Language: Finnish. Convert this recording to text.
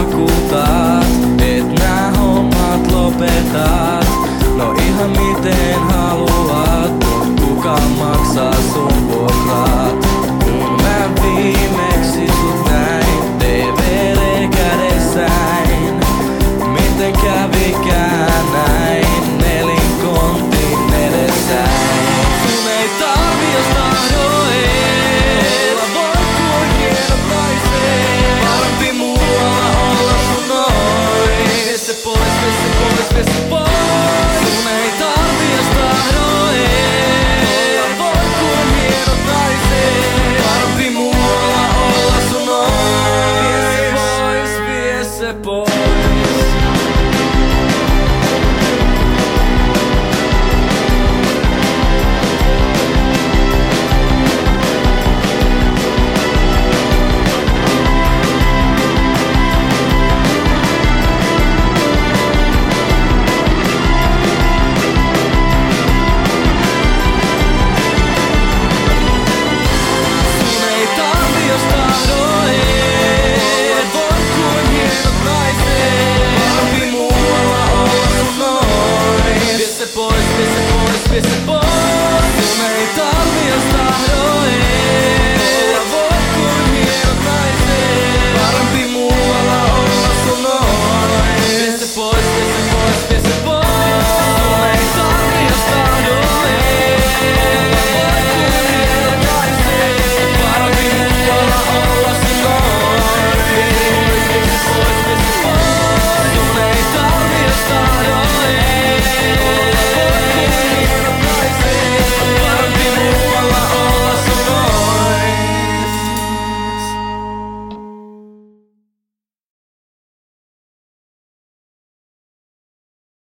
vakuutat, et nää hommat lopetat. No ihan miten haluat, kuka maksaa sun vuokrat? Kun mä viimeksi sut näin, TV:lle kädessäin. Miten kävikään näin, nelinkontin edessäin? Sun ei tarvi jos tahdo ees, olla voi kuin hieno naisen. Parempi muualla olla sun noin. Vie se pois, vie se pois, vie se pois. Sun ei tarvi jos tahdo ees, olla voi kuin hieno naisen. Parempi muualla olla sun noin. Vie se pois, vie se pois.